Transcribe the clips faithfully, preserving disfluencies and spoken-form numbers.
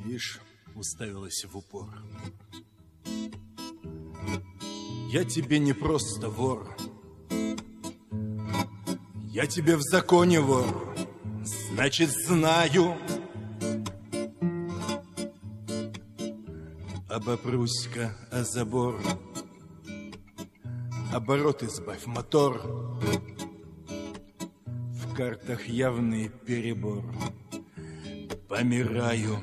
Ишь, уставилась в упор. Я тебе не просто вор, я тебе в законе вор, значит, знаю. Обопрусь-ка о забор, обороты сбавь, мотор. В картах явный перебор, помираю.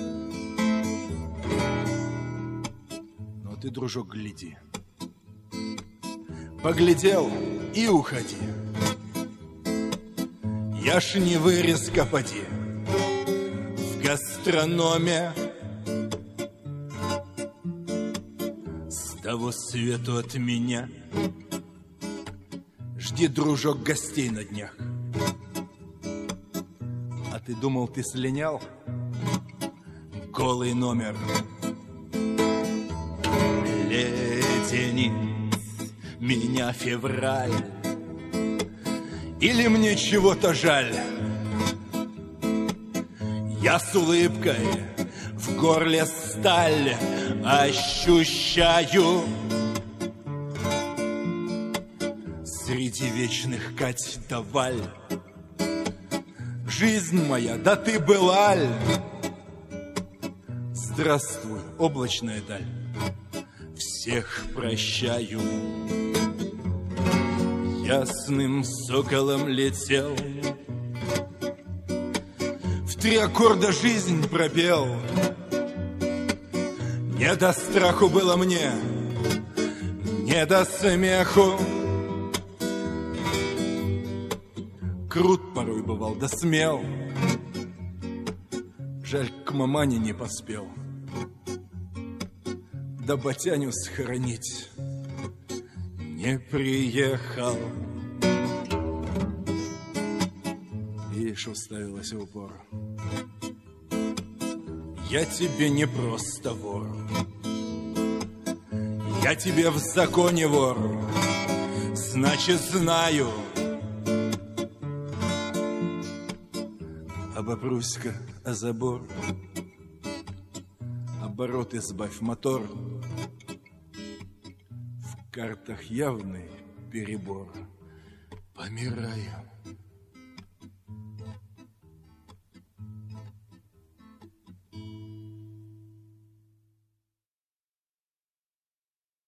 Но ты, дружок, гляди. Поглядел и уходи. Я ж не вырезка, поди. В гастрономе с того свету от меня жди, дружок, гостей на днях. А ты думал, ты слинял? Голый номер. Леденит меня февраль, или мне чего-то жаль? Я с улыбкой в горле сталь ощущаю. Среди вечных Кать да Валь, жизнь моя, да ты былаль. Здравствуй, облачная даль, всех прощаю. Ясным соколом летел, в три аккорда жизнь пропел. Не до страху было мне, не до смеху. Крут порой бывал, да смел. Жаль, к мамане не поспел, да батяню схоронить не приехал. Ишь, уставилась в упор. Я тебе не просто вор, я тебе в законе вор, значит, знаю. Обопрусь-ка о забор, обороты сбавь, мотор. В картах явный перебор, помираю.